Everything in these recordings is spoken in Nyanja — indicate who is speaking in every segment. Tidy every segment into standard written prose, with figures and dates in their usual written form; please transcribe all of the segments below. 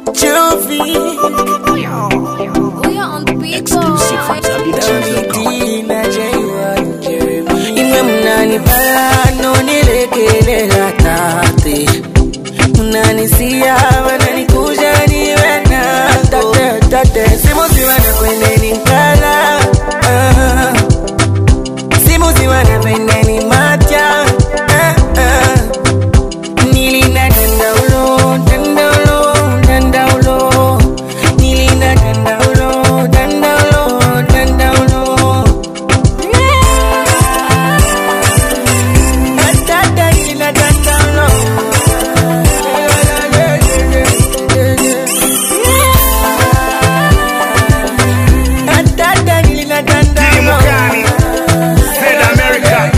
Speaker 1: Jovi.
Speaker 2: We are on the beat.
Speaker 3: Exclusive from ZambianTunes.com.
Speaker 1: Imwe mnani bala no nilekele la tate. Mnani siya wanani kuja ni wena tate. Simuzi wana kwende ni nkala. Simuzi wana kwende ni matya. Nilina dandaulo, dandaulo, dandaulo. Nilina dandaulo, dandaulo, dandaulo. Atata nilina dandaulo. Atata nilina dandaulo.
Speaker 4: Said America.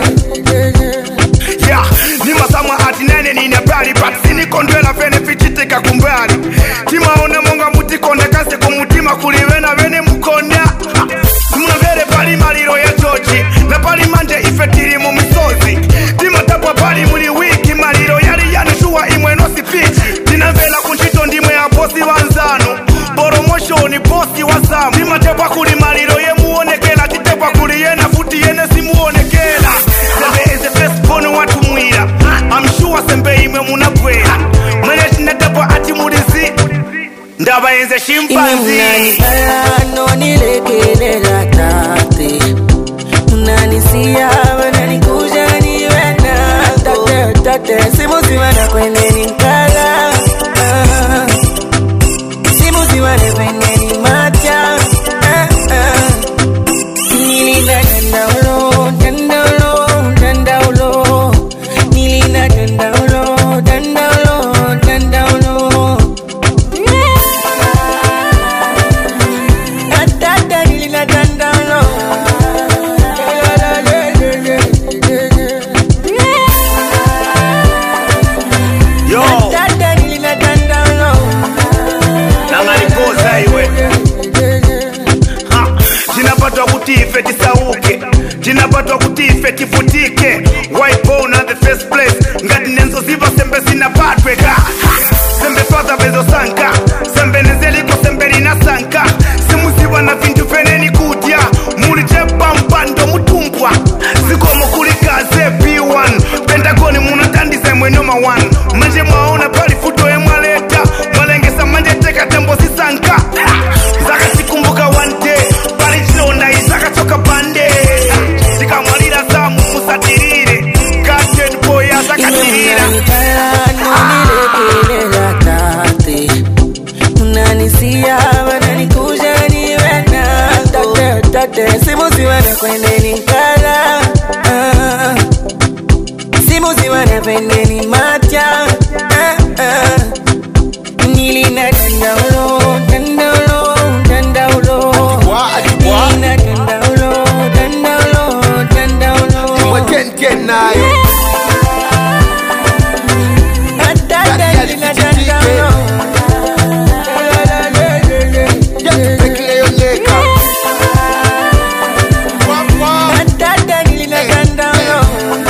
Speaker 4: Yeah, ni masamwa ati nene nina bali but sini kondwela vene fichitika kumbali. Timaona monga mutikonda kase kumutima kuliwena vene mukonda. Muna vele pali maliro ya George na pali manje ifetiri mu misozi. Tima tapwa pali muli wiki maliro yali yanishua imwe no sipichi. Tina vela kunchito ndimwe ya bosi wanzano. Boromosho ni bosi wa Sam. Tima tapwa kuli maliro ye muonekela. Kitepwa kuli yena futi yene simuonekela. Sembe is the first born watu mwira. I'm sure sembe imwe munabwela. Mwene chinatapwa ati mulizi. Ndaba yenze shimpanzi.
Speaker 1: Imwe bala no nilekele la tate. Mnani siya wanani kuja ni wena tate. Simuzi wana kwende ni nkala. Simuzi wana kwende ni matya. Nilina dandaulo, dandaulo, dandaulo. Nilina dandaulo, dandaulo, dandaulo. Atata nilina dandaulo.
Speaker 4: Yo,
Speaker 1: Atata nilina dandaulo.
Speaker 4: nangalikoza iwe. Ha, tinapatwa kuti ife tisauke. Tinapatwa kuti ife tifutike. Why born at the first place? Ngati nenzo ziva sembe zinapatweka. Sembe father bezo sanka. Sembe nezeliko sembe linasanka. Simuziva na vintu veneni kudya. Muli chepa mpando mutumpwa. Zikomo kulikaze P1. Pentagoni munatandise mwe number 1. Manje mwaona pali futo emwaleta. Mwalengesa manje teka tembo sisanka. Zaka sikumbuka one day. Pali chilonda izaka choka bande. Zika mwalira zamu musatirire. Captain boy azaka tirira.
Speaker 1: Simuzi wana kwende ni nkala. Simuzi wana kwende ni matya. Nilina dandaulo, dandaulo, dandaulo. Nilina dandaulo, dandaulo, dandaulo. Atata nilina dandaulo. Atata nilina dandaulo.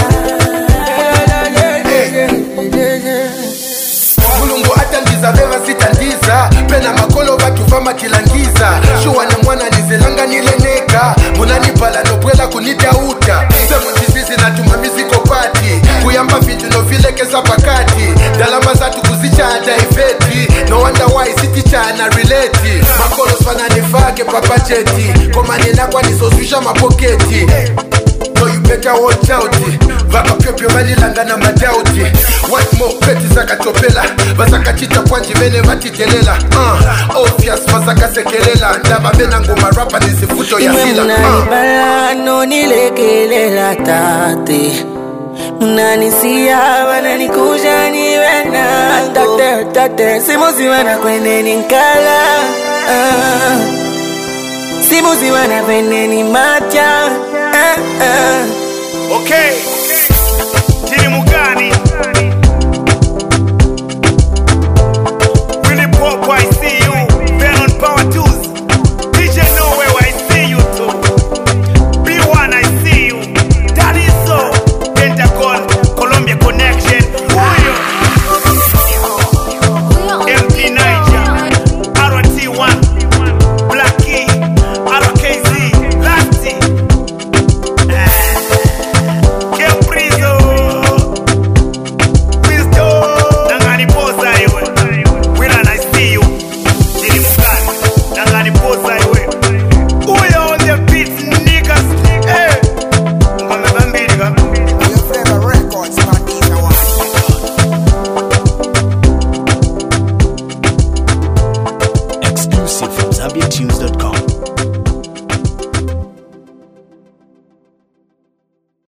Speaker 5: mulungu atandiza veva sitandiza pena makolo vatuva matilangiza shuwa na mwana nizelanga nileneka munanipala nobwela kunitauta semundizizi natuma mizikopati kuyamba vintu novilekeza pakati dalama zatu kuzichada iveti no wonder why sitichana relate makolo svananifake papacheti komanenakwa nizozwisha mapoketi. No, you better watch out. Vakapyopyo valilanga na madauti. What more peti zakatopela vazakachita pwanji vene vatitelela. Obvious vazakasekelela. Ndaba vena ngoma rapa nisifuto ya
Speaker 1: Imwe
Speaker 5: sila.
Speaker 1: mnani bala no nilekele la tate. Mnani siya wanani kuja ni wena tate. Simuzi wana kwende ni nkala. Simuzi wana kwende ni matya.
Speaker 4: Okay.